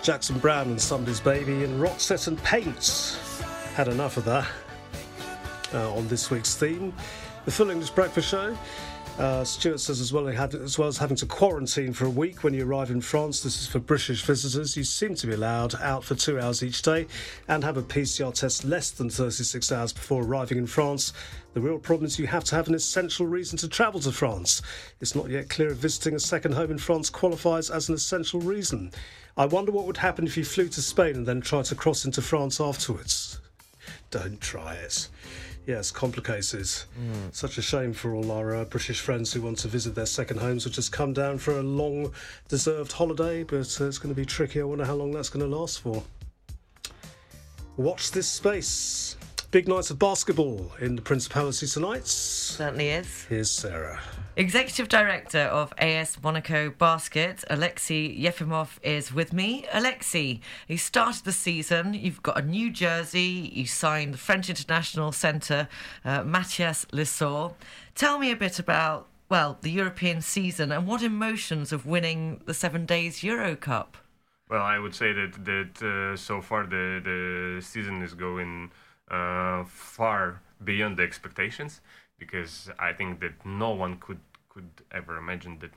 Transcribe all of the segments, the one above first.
Jackson Browne and Somebody's Baby, and Roxette and Paint. Had enough of that on this week's theme. The Full English Breakfast Show. Stuart says as well as having to quarantine for a week when you arrive in France, this is for British visitors. You seem to be allowed out for 2 hours each day and have a PCR test less than 36 hours before arriving in France. The real problem is you have to have an essential reason to travel to France. It's not yet clear if visiting a second home in France qualifies as an essential reason. I wonder what would happen if you flew to Spain and then tried to cross into France afterwards. Don't try it. Yes, complicated. Such a shame for all our British friends who want to visit their second homes or just come down for a long, deserved holiday, but it's going to be tricky. I wonder how long that's going to last for. Watch this space. Big nights of basketball in the Principality tonight. Certainly is. Here's Sarah. Executive Director of AS Monaco Basket, Alexei Yefimov, is with me. Alexei, you started the season, you've got a new jersey, you signed the French international centre, Mathias Lessor. Tell me a bit about, well, the European season and what emotions of winning the 7 Days Euro Cup. Well, I would say that so far the season is going far beyond the expectations, because I think that no one could ever imagine that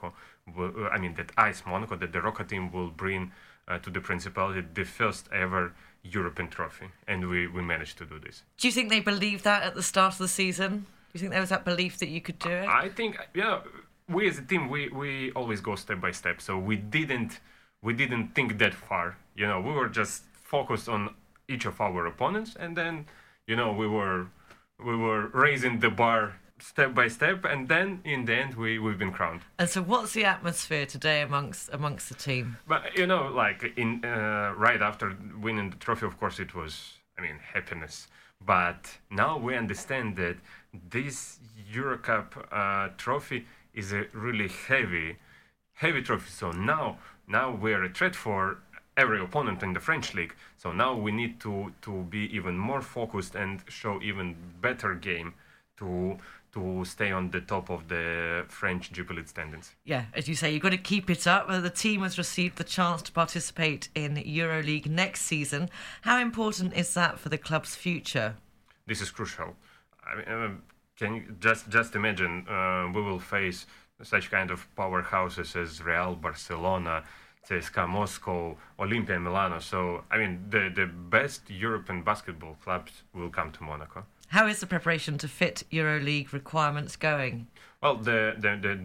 AS Monaco, that the Roca team will bring to the Principality the first ever European trophy, and we managed to do this. Do you think they believed that at the start of the season? Do you think there was that belief that you could do it? I think, we as a team, we always go step by step, so we didn't think that far. We were just focused on each of our opponents, and then we were raising the bar step by step, and then in the end we've been crowned. And so what's the atmosphere today amongst the team? But right after winning the trophy, of course it was happiness, but now we understand that this Eurocup trophy is a really heavy trophy, so now we're a threat for every opponent in the French league. So now we need to be even more focused and show even better game to stay on the top of the French Jupiler League standings. Yeah, as you say, you've got to keep it up. The team has received the chance to participate in EuroLeague next season. How important is that for the club's future? This is crucial. Can you just imagine we will face such kind of powerhouses as Real, Barcelona, CSKA Moscow, Olimpia Milano. So, the best European basketball clubs will come to Monaco. How is the preparation to fit EuroLeague requirements going? Well, the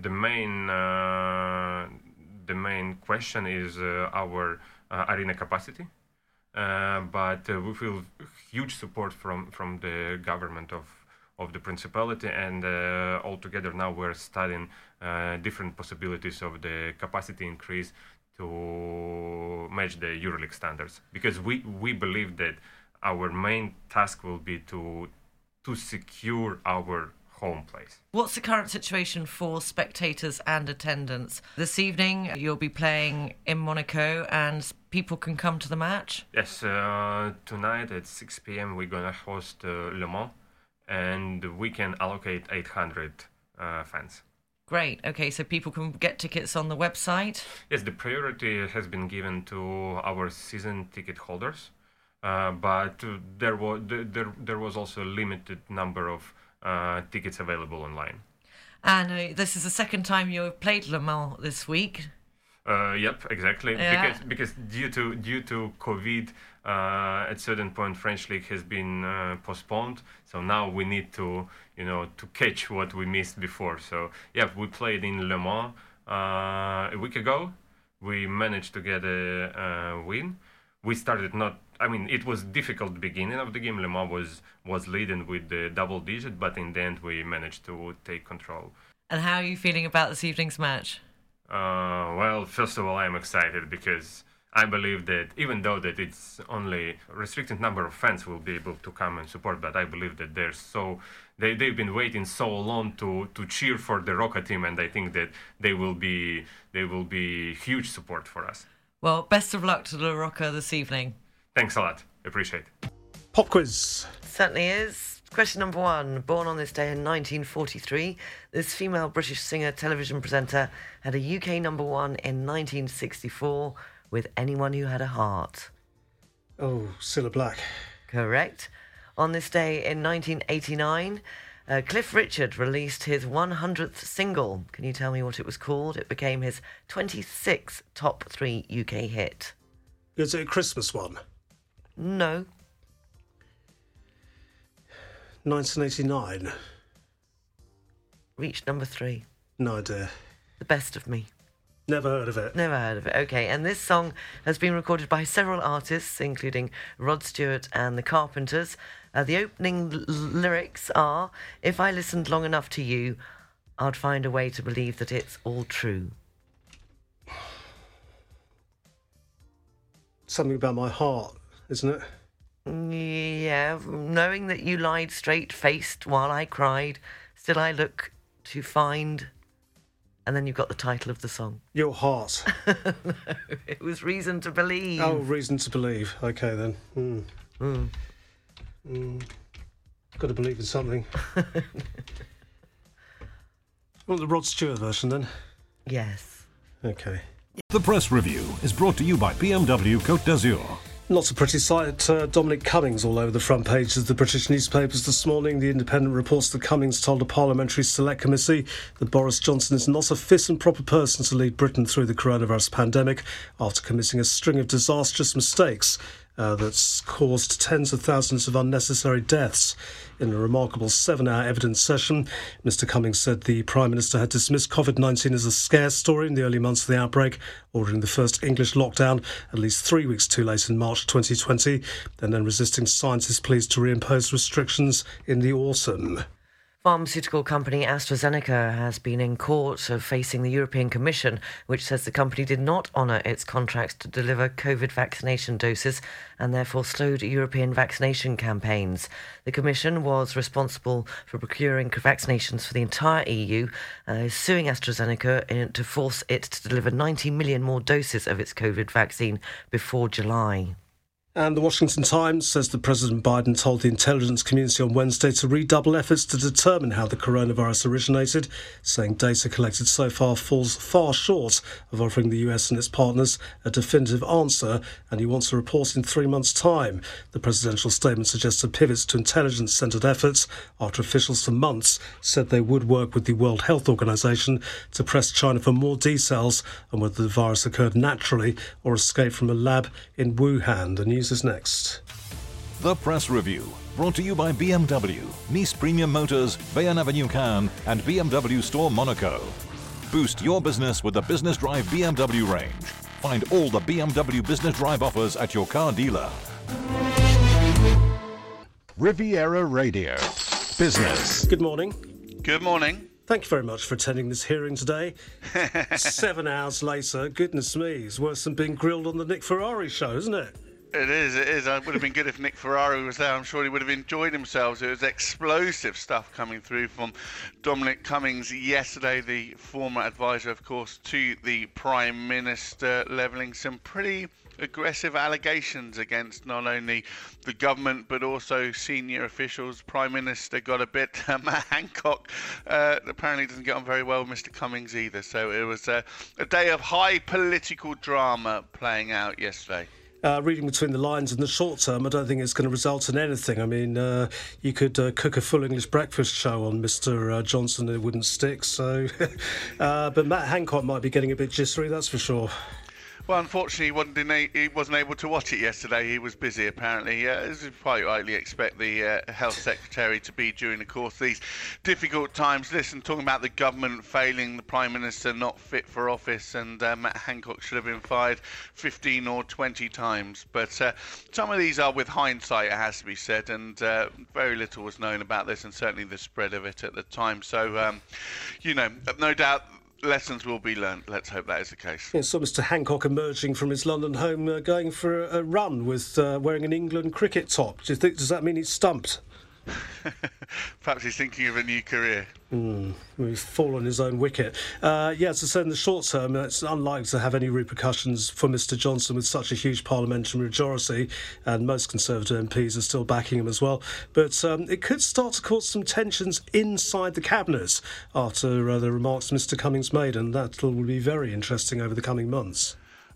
main question is our arena capacity, but we feel huge support from the government of the Principality, and altogether now we're studying different possibilities of the capacity increase to match the EuroLeague standards, because we believe that our main task will be to secure our home place. What's the current situation for spectators and attendance? This evening you'll be playing in Monaco and people can come to the match? Yes, tonight at 6 p.m. we're going to host Le Mans, and we can allocate 800 fans. Great. Okay, so people can get tickets on the website? Yes, the priority has been given to our season ticket holders, but there was also a limited number of tickets available online. And this is the second time you've played Le Mans this week. Yep, exactly. Yeah. Because due to COVID, at certain point French league has been postponed. So now we need to catch what we missed before. So yeah, we played in Le Mans a week ago. We managed to get a win. We started it was difficult beginning of the game. Le Mans was leading with the double digit, but in the end we managed to take control. And how are you feeling about this evening's match? Well, first of all, I'm excited because I believe that even though that it's only a restricted number of fans will be able to come and support, but I believe that they've been waiting so long to cheer for the Roca team, and I think that they will be huge support for us. Well, best of luck to La Roca this evening. Thanks a lot. Appreciate it. Pop quiz. Certainly is. Question number 1. Born on this day in 1943, this female British singer, television presenter, had a UK number 1 in 1964. with anyone who had a heart? Oh, Cilla Black. Correct. On this day in 1989, Cliff Richard released his 100th single. Can you tell me what it was called? It became his 26th top 3 UK hit. Is it a Christmas one? No. 1989. Reached number 3. No idea. The Best of Me. Never heard of it. Never heard of it. Okay, and this song has been recorded by several artists, including Rod Stewart and the Carpenters. The opening lyrics are, "If I listened long enough to you, I'd find a way to believe that it's all true." Something about my heart, isn't it? Yeah, knowing that you lied straight-faced while I cried, still I look to find... And then you've got the title of the song. Your heart. No, it was Reason to Believe. Oh, Reason to Believe. Okay, then. Got to believe in something. Want the Rod Stewart version, then? Yes. Okay. The Press Review is brought to you by BMW Côte d'Azur. Not a pretty sight. Dominic Cummings all over the front pages of the British newspapers this morning. The Independent reports that Cummings told a parliamentary select committee that Boris Johnson is not a fit and proper person to lead Britain through the coronavirus pandemic after committing a string of disastrous mistakes that's caused tens of thousands of unnecessary deaths. In a remarkable 7-hour evidence session, Mr Cummings said the Prime Minister had dismissed COVID-19 as a scare story in the early months of the outbreak, ordering the first English lockdown at least 3 weeks too late in March 2020, and then resisting scientists' pleas to reimpose restrictions in the autumn. Pharmaceutical company AstraZeneca has been in court facing the European Commission, which says the company did not honour its contracts to deliver COVID vaccination doses and therefore slowed European vaccination campaigns. The Commission was responsible for procuring vaccinations for the entire EU, is suing AstraZeneca to force it to deliver 90 million more doses of its COVID vaccine before July. And the Washington Times says that President Biden told the intelligence community on Wednesday to redouble efforts to determine how the coronavirus originated, saying data collected so far falls far short of offering the US and its partners a definitive answer, and he wants a report in 3 months' time. The presidential statement suggested pivots to intelligence-centred efforts after officials for months said they would work with the World Health Organization to press China for more details on whether the virus occurred naturally or escaped from a lab in Wuhan. The news is next. The Press Review, brought to you by BMW, Nice Premium Motors, Bayonne Avenue Cannes, and BMW Store Monaco. Boost your business with the Business Drive BMW range. Find all the BMW Business Drive offers at your car dealer. Riviera Radio. Business. Good morning. Good morning. Thank you very much for attending this hearing today. 7 hours later, goodness me, it's worse than being grilled on the Nick Ferrari show, isn't it? It is. It would have been good if Nick Ferrari was there. I'm sure he would have enjoyed himself. It was explosive stuff coming through from Dominic Cummings yesterday, the former advisor, of course, to the Prime Minister, levelling some pretty aggressive allegations against not only the government but also senior officials. Prime Minister got a bit. Matt Hancock apparently doesn't get on very well with Mr Cummings either. So it was a day of high political drama playing out yesterday. Reading between the lines, in the short term, I don't think it's going to result in anything. I mean, you could cook a full English breakfast show on Mr. Johnson and it wouldn't stick. So, but Matt Hancock might be getting a bit jittery, that's for sure. Well, unfortunately, he wasn't able to watch it yesterday. He was busy, apparently. As you quite rightly expect the Health Secretary to be during the course of these difficult times. Listen, talking about the government failing, the Prime Minister not fit for office, and Matt Hancock should have been fired 15 or 20 times. But some of these are with hindsight, it has to be said, and very little was known about this, and certainly the spread of it at the time. So, no doubt lessons will be learned. Let's hope that is the case. Yeah, so Mr Hancock emerging from his London home, going for a run with wearing an England cricket top. Does that mean he's stumped? Perhaps he's thinking of a new career. He's fallen on his own wicket. As I said, in the short term, it's unlikely to have any repercussions for Mr Johnson with such a huge parliamentary majority, and most Conservative MPs are still backing him as well. But it could start to cause some tensions inside the Cabinet after the remarks Mr Cummings made, and that will be very interesting over the coming months.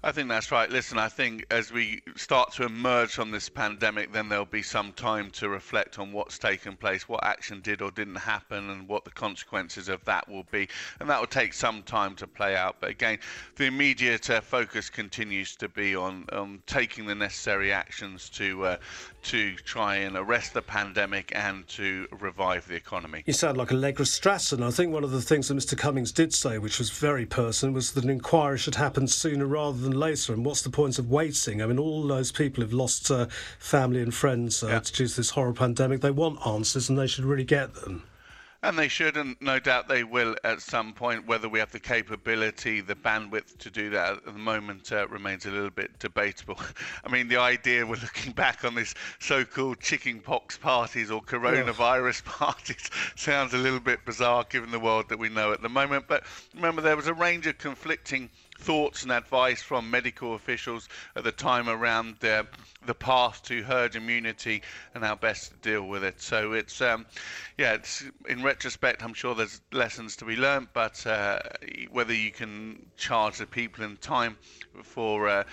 I think that's right. Listen, I think as we start to emerge from this pandemic, then there'll be some time to reflect on what's taken place, what action did or didn't happen, and what the consequences of that will be. And that will take some time to play out. But again, the immediate focus continues to be on taking the necessary actions to try and arrest the pandemic and to revive the economy. You sound like Allegra Stratton. I think one of the things that Mr. Cummings did say, which was very pertinent, was that an inquiry should happen sooner rather than later. And what's the point of waiting? I mean, all those people who've lost family and friends due to this horrible pandemic, they want answers and they should really get them. And they should, and no doubt they will at some point. Whether we have the capability, the bandwidth to do that at the moment remains a little bit debatable. I mean, the idea we're looking back on this so-called chickenpox parties or coronavirus parties sounds a little bit bizarre given the world that we know at the moment. But remember, there was a range of conflicting thoughts and advice from medical officials at the time around the path to herd immunity and how best to deal with it. So it's it's in retrospect, I'm sure there's lessons to be learned, but whether you can charge the people in time for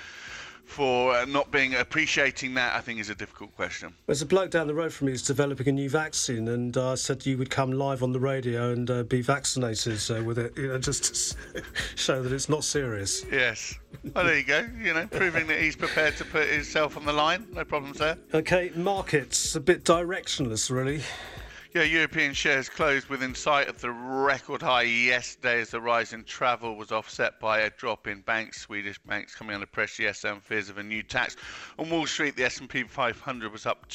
not appreciating that, I think is a difficult question. There's a bloke down the road from me who's developing a new vaccine, and I said you would come live on the radio and be vaccinated with it, just to show that it's not serious. Yes. Well, there you go. Proving that he's prepared to put himself on the line. No problems there. Okay, markets a bit directionless, really. Yeah, European shares closed within sight of the record high yesterday as the rise in travel was offset by a drop in banks. Swedish banks coming under pressure yesterday on fears of a new tax. On Wall Street, the S&P 500 was up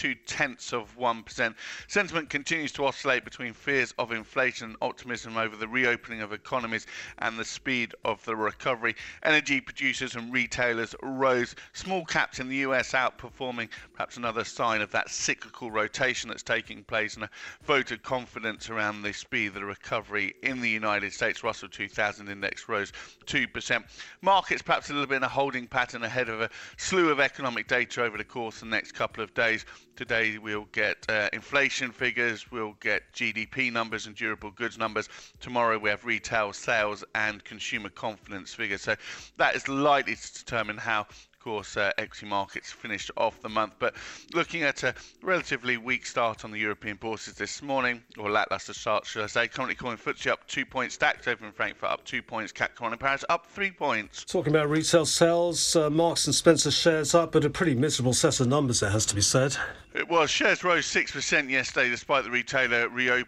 0.2%. Sentiment continues to oscillate between fears of inflation and optimism over the reopening of economies and the speed of the recovery. Energy producers and retailers rose. Small caps in the US outperforming, perhaps another sign of that cyclical rotation that's taking place, and a vote of confidence around the speed of the recovery in the United States. Russell 2000 index rose 2%. Markets perhaps a little bit in a holding pattern ahead of a slew of economic data over the course of the next couple of days. Today we'll get inflation figures, we'll get GDP numbers and durable goods numbers. Tomorrow we have retail sales and consumer confidence figures. So that is likely to determine how course, equity markets finished off the month, but looking at a relatively weak start on the European bourses this morning, or lackluster start, should I say. Currently calling FTSE up 2 points, DAX over in Frankfurt up 2 points, CAC 1 in Paris up 3 points. Talking about retail sales, Marks and Spencer shares up, but a pretty miserable set of numbers, it has to be said. It was. Shares rose 6% yesterday, despite the retailer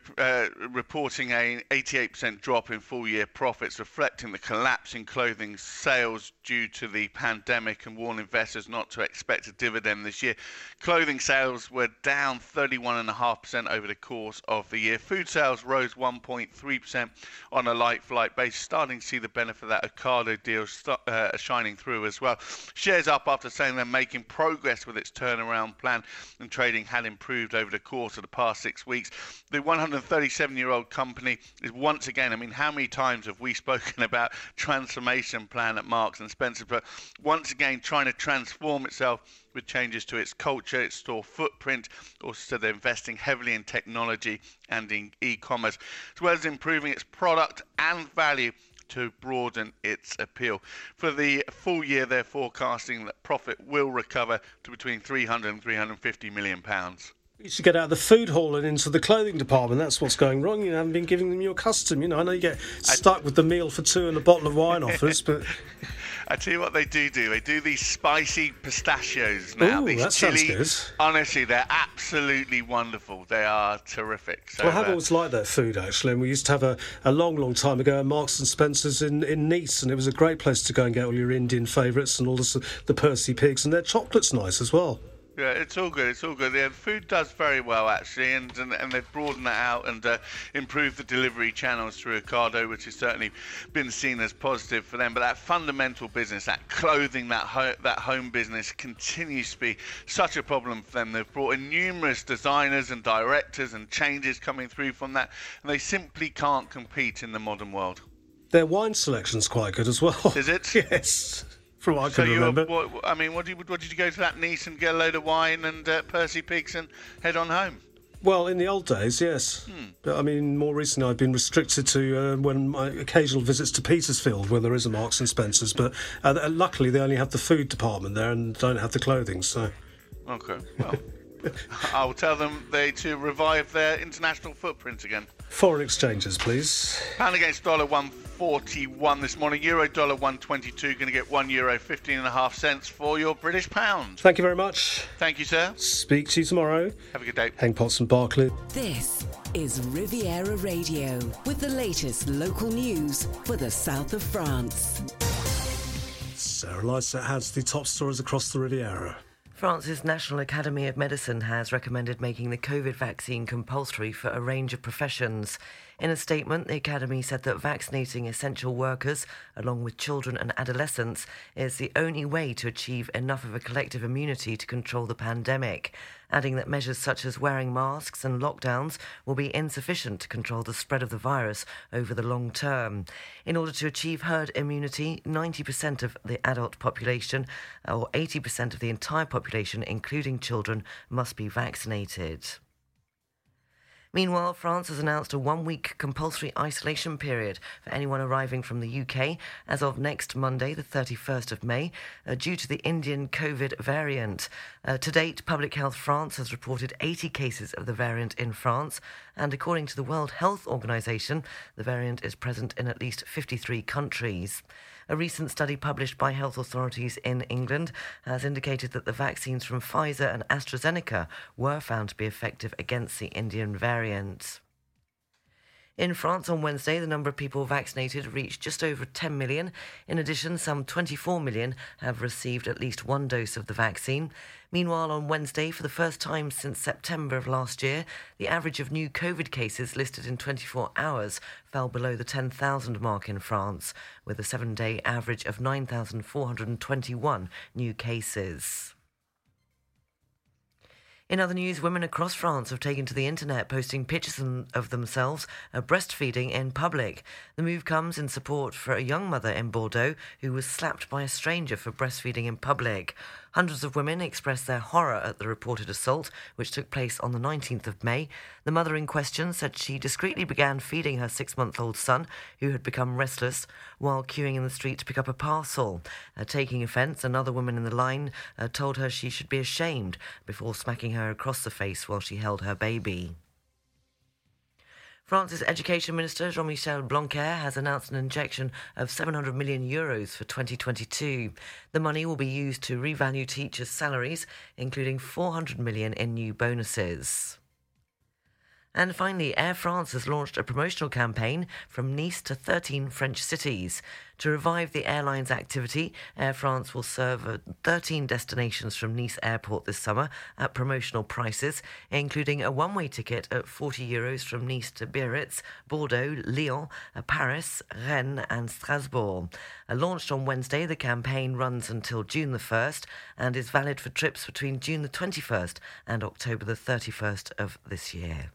reporting an 88% drop in full-year profits, reflecting the collapse in clothing sales due to the pandemic, and warned investors not to expect a dividend this year. Clothing sales were down 31.5% over the course of the year. Food sales rose 1.3% on a like-for-like basis, starting to see the benefit of that Ocado deal shining through as well. Shares up after saying they're making progress with its turnaround plan, and trading had improved over the course of the past 6 weeks. The 137-year-old company is once again, I mean, how many times have we spoken about transformation plan at Marks and Spencer, but once again trying to transform itself with changes to its culture, its store footprint. Also, they're investing heavily in technology and in e-commerce, as well as improving its product and value to broaden its appeal. For the full year, they're forecasting that profit will recover to between 300 and 350 million pounds. You should get out of the food hall and into the clothing department. That's what's going wrong. You haven't been giving them your custom. I know you get stuck with the meal for two and a bottle of wine offers, but I tell you what they do. They do these spicy pistachios now. Ooh, these that chili, sounds good. Honestly, they're absolutely wonderful. They are terrific. So, well, I've always liked that food, actually. And we used to have a long time ago at Marks and Spencer's in Nice, and it was a great place to go and get all your Indian favourites and all the Percy pigs, and their chocolate's nice as well. Yeah, it's all good. Yeah, food does very well, actually, and they've broadened that out and improved the delivery channels through Ocado, which has certainly been seen as positive for them. But that fundamental business, that clothing, that home business, continues to be such a problem for them. They've brought in numerous designers and directors and changes coming through from that, and they simply can't compete in the modern world. Their wine selection's quite good as well. Is it? Yes. From what I can remember. What did you go to that Nice and get a load of wine and Percy pigs and head on home? Well, in the old days, yes. But I mean, more recently I've been restricted to when my occasional visits to Petersfield, where there is a Marks and Spencer's. But luckily they only have the food department there and don't have the clothing, so... Okay, well, I'll tell them to revive their international footprint again. Foreign exchanges, please. Pound against dollar 141 this morning. Euro dollar 122. Going to get €1 15.5 cents for your British pound. Thank you very much. Thank you, sir. Speak to you tomorrow. Have a good day. Hang Potts and Barclay. This is Riviera Radio with the latest local news for the south of France. Sarah Lycett has the top stories across the Riviera. France's National Academy of Medicine has recommended making the COVID vaccine compulsory for a range of professions. In a statement, the Academy said that vaccinating essential workers, along with children and adolescents, is the only way to achieve enough of a collective immunity to control the pandemic, adding that measures such as wearing masks and lockdowns will be insufficient to control the spread of the virus over the long term. In order to achieve herd immunity, 90% of the adult population, or 80% of the entire population, including children, must be vaccinated. Meanwhile, France has announced a one-week compulsory isolation period for anyone arriving from the UK as of next Monday, the 31st of May, due to the Indian COVID variant. To date, Public Health France has reported 80 cases of the variant in France, and according to the World Health Organization, the variant is present in at least 53 countries. A recent study published by health authorities in England has indicated that the vaccines from Pfizer and AstraZeneca were found to be effective against the Indian variant. In France on Wednesday, the number of people vaccinated reached just over 10 million. In addition, some 24 million have received at least one dose of the vaccine. Meanwhile, on Wednesday, for the first time since September of last year, the average of new COVID cases listed in 24 hours fell below the 10,000 mark in France, with a 7-day average of 9,421 new cases. In other news, women across France have taken to the internet posting pictures of themselves breastfeeding in public. The move comes in support for a young mother in Bordeaux who was slapped by a stranger for breastfeeding in public. Hundreds of women expressed their horror at the reported assault, which took place on the 19th of May. The mother in question said she discreetly began feeding her 6-month-old son, who had become restless, while queuing in the street to pick up a parcel. Taking offence, another woman in the line told her she should be ashamed before smacking her across the face while she held her baby. France's Education Minister, Jean-Michel Blanquer, has announced an injection of €700 million for 2022. The money will be used to revalue teachers' salaries, including €400 million in new bonuses. And finally, Air France has launched a promotional campaign from Nice to 13 French cities. To revive the airline's activity, Air France will serve 13 destinations from Nice Airport this summer at promotional prices, including a one-way ticket at €40 from Nice to Biarritz, Bordeaux, Lyon, Paris, Rennes and Strasbourg. Launched on Wednesday, the campaign runs until June the 1st and is valid for trips between June the 21st and October the 31st of this year.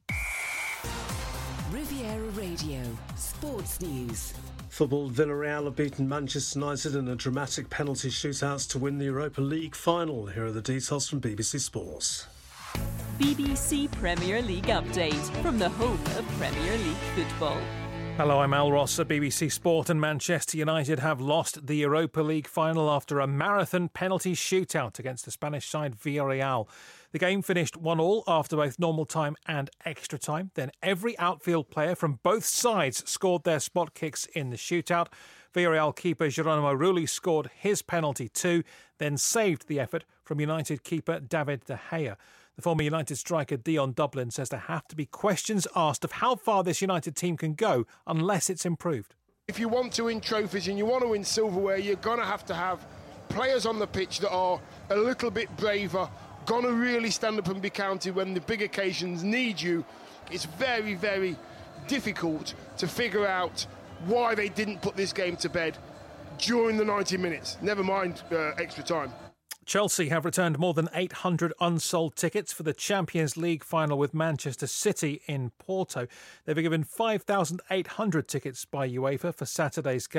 Riviera Radio, Sports News. Football, Villarreal have beaten Manchester United in a dramatic penalty shootouts to win the Europa League final. Here are the details from BBC Sports. BBC Premier League update from the home of Premier League football. Hello, I'm Al Ross at BBC Sport, and Manchester United have lost the Europa League final after a marathon penalty shootout against the Spanish side Villarreal. The game finished 1-1 after both normal time and extra time. Then every outfield player from both sides scored their spot kicks in the shootout. Villarreal keeper Geronimo Rulli scored his penalty too, then saved the effort from United keeper David De Gea. The former United striker Dion Dublin says there have to be questions asked of how far this United team can go unless it's improved. If you want to win trophies and you want to win silverware, you're going to have players on the pitch that are a little bit braver, going to really stand up and be counted when the big occasions need you. It's very, very difficult to figure out why they didn't put this game to bed during the 90 minutes, never mind extra time. Chelsea have returned more than 800 unsold tickets for the Champions League final with Manchester City in Porto. They were given 5,800 tickets by UEFA for Saturday's game.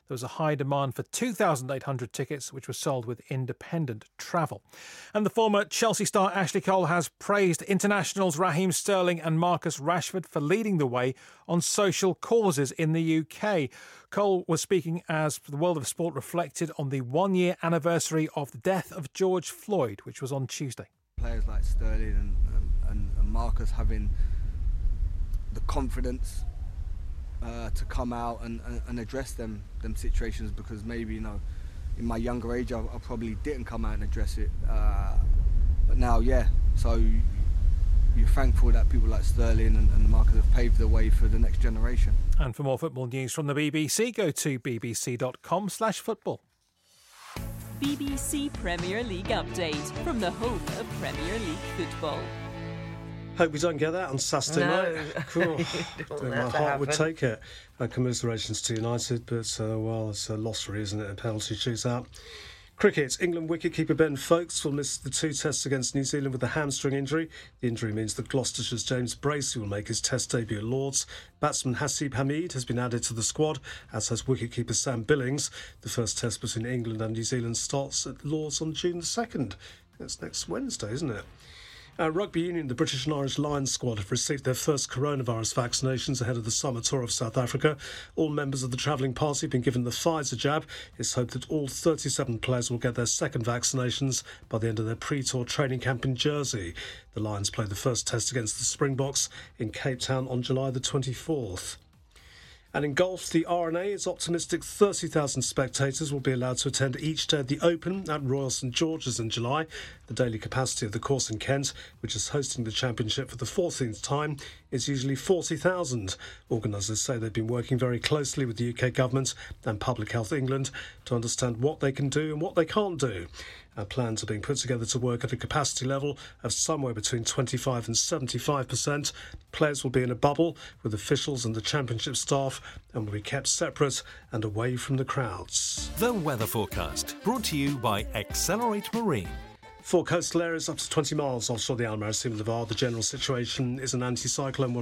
There was a high demand for 2,800 tickets, which were sold with independent travel. And the former Chelsea star Ashley Cole has praised internationals Raheem Sterling and Marcus Rashford for leading the way on social causes in the UK. Cole was speaking as the world of sport reflected on the one-year anniversary of the death of George Floyd, which was on Tuesday. Players like Sterling and Marcus having the confidence to come out and address them situations, because maybe, in my younger age I probably didn't come out and address it, but now, so you're thankful that people like Sterling and Marcus have paved the way for the next generation. And for more football news from the BBC, go to bbc.com/football. BBC Premier League update from the home of Premier League football. Hope we don't get that on Saturday night. Cool. My heart would take it. Commiserations to United, but it's a lottery, isn't it? A penalty shootout. Cricket. England wicketkeeper Ben Foakes will miss the 2 tests against New Zealand with a hamstring injury. The injury means that Gloucestershire's James Bracey will make his Test debut at Lords. Batsman Hasib Hamid has been added to the squad, as has wicketkeeper Sam Billings. The first Test between England and New Zealand starts at Lords on June the 2nd. That's next Wednesday, isn't it? Rugby Union, the British and Irish Lions squad have received their first coronavirus vaccinations ahead of the summer tour of South Africa. All members of the travelling party have been given the Pfizer jab. It's hoped that all 37 players will get their second vaccinations by the end of their pre-tour training camp in Jersey. The Lions play the first Test against the Springboks in Cape Town on July the 24th. And in golf, the R&A is optimistic 30,000 spectators will be allowed to attend each day of the Open at Royal St George's in July. The daily capacity of the course in Kent, which is hosting the championship for the 14th time, is usually 40,000. Organisers say they've been working very closely with the UK government and Public Health England to understand what they can do and what they can't do. Plans are being put together to work at a capacity level of somewhere between 25 and 75%. Players will be in a bubble with officials and the championship staff and will be kept separate and away from the crowds. The weather forecast, brought to you by Accelerate Marine. For coastal areas up to 20 miles offshore the Almaraz Sea of Navarre, the general situation is an anticyclone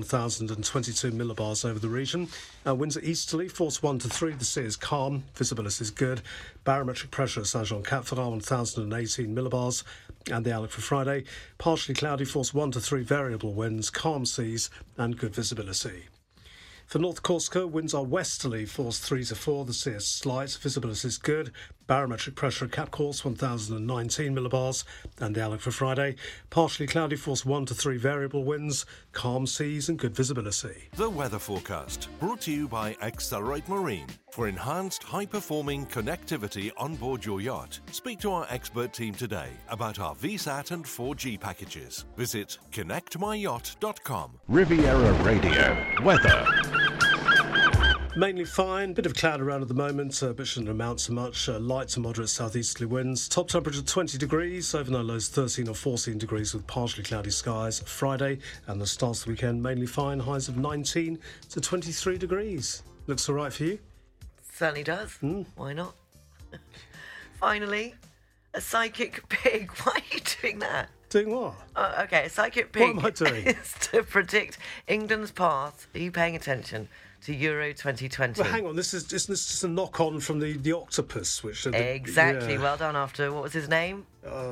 1,022 millibars over the region. Winds are easterly, force 1 to 3. The sea is calm, visibility is good. Barometric pressure at Saint-Jean-Cap-Ferrat 1,018 millibars. And the outlook for Friday, partially cloudy, force 1 to 3, variable winds, calm seas and good visibility. For North Corsica, winds are westerly, force 3 to 4. The sea is slight, visibility is good. Barometric pressure at Cap Corse 1,019 millibars. And the outlook for Friday, partially cloudy, force 1 to 3, variable winds, calm seas and good visibility. The weather forecast, brought to you by Accelerate Marine. For enhanced, high-performing connectivity on board your yacht, speak to our expert team today about our VSAT and 4G packages. Visit connectmyyacht.com. Riviera Radio. Weather. Mainly fine, bit of cloud around at the moment, but shouldn't amount to much. Light to moderate southeasterly winds. Top temperature 20 degrees, overnight lows 13 or 14 degrees with partially cloudy skies. Friday and the start of the weekend, mainly fine, highs of 19 to 23 degrees. Looks all right for you? Certainly does. Why not? Finally, a psychic pig. Why are you doing that? Doing what? Okay, a psychic pig. What am I doing? Is to predict England's path. Are you paying attention? To Euro 2020. Well, hang on, isn't this just a knock-on from the octopus? Which exactly, well done after, what was his name?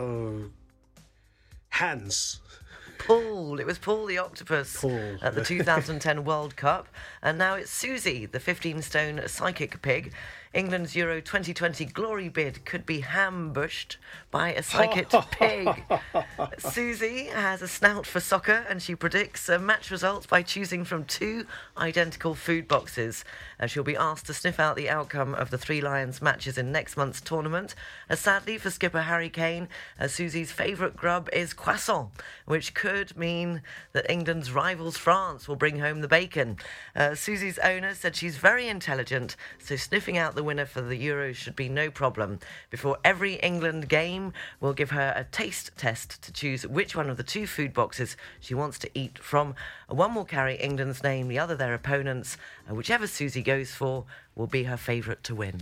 Hans. Paul. It was Paul the octopus at the 2010 World Cup. And now it's Susie, the 15-stone psychic pig. England's Euro 2020 glory bid could be ambushed by a psychic pig. Susie has a snout for soccer and she predicts match results by choosing from 2 identical food boxes. She'll be asked to sniff out the outcome of the Three Lions matches in next month's tournament. Sadly for skipper Harry Kane, Susie's favourite grub is croissant, which could mean that England's rivals France will bring home the bacon. Susie's owner said she's very intelligent, so sniffing out the winner for the Euros should be no problem. Before every England game, we'll give her a taste test to choose which one of the 2 food boxes she wants to eat from. One will carry England's name, the other their opponents. Whichever Susie goes for will be her favourite to win.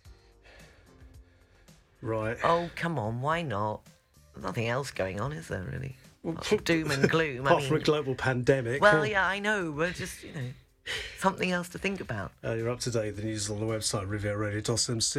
Right. Oh, come on, why not? There's nothing else going on, is there, really? Well, doom and gloom. Apart from a global pandemic. Well, yeah, I know. We're just, something else to think about. You're up to date. The news on the website, rivieradio.mc.